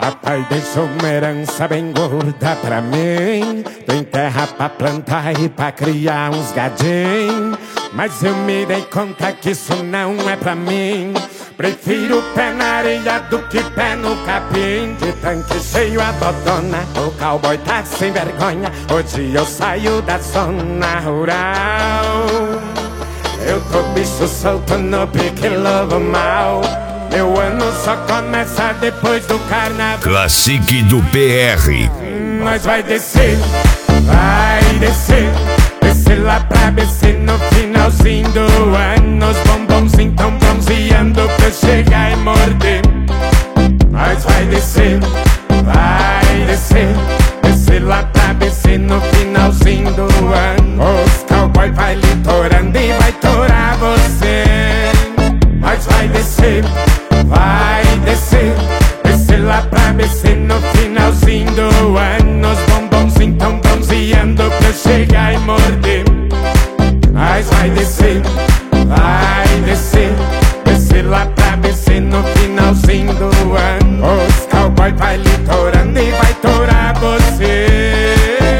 Papai deixou uma herança bem gorda pra mim. Tem terra pra plantar e pra criar uns gadinhos. Mas eu me dei conta que isso não é pra mim. Prefiro pé na areia do que pé no capim. De tanque cheio a dodona, o cowboy tá sem vergonha. Hoje eu saio da zona rural. Eu tô bicho solto no pique lobo mal. Meu ano só começa depois do carnaval. Classique do PR. Nós vai descer, vai descer. Descer lá pra BC no finalzinho do ano. Os bombonzinhos tão bronzeando pra eu chegar e morder. Nós vai descer, vai descer. Descer lá pra BC no finalzinho do ano. Os cowboy vai litorando e vai torar você. Nós vai descer, vai descer. Descer lá pra BC no finalzinho do ano. Os bombonzinhos tão bronzeando pra eu chegar e morder. Nós vai descer, vai descer. Descer lá pra BC no finalzinho do ano. Os cowboy vai litorando e vai torar você.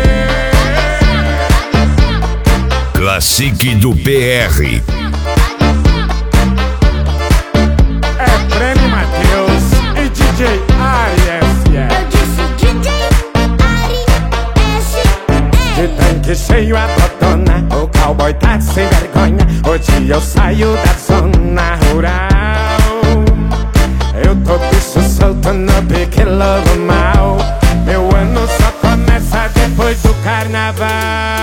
Classique do PR. É Prêmio Matheus e DJ Aries. Eu disse DJ Aries. De tanque cheio a botona, o cowboy tá sem vergonha. Hoje eu saio da zona rural. Eu tô bicho solto no pique lobo mal. Meu ano só começa depois do carnaval.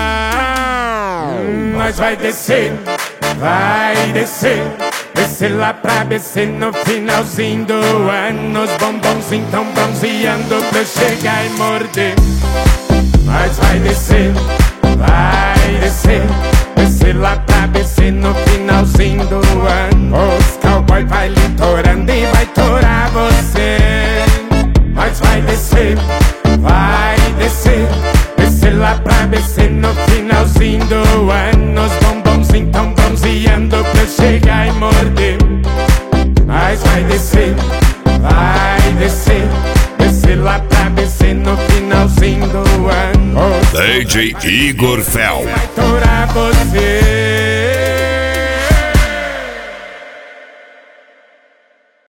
Nós vai descer, vai descer. Descer lá pra BC no finalzinho do ano. Os bombonzinhos tão bronzeando pra eu chegar e morder. Nós vai descer, vai descer. Descer lá pra BC no finalzinho do ano. Os cowboy vai litorando e vai torar você. Nós vai descer, vai descer. Descer lá pra BC no finalzinho do ano. Os bombonzinhos tão bronzeando pra eu chegar e morder. Nós vai descer, vai descer. Descer lá pra BC no finalzinho do ano. DJ Igor Fel. Vai torar você.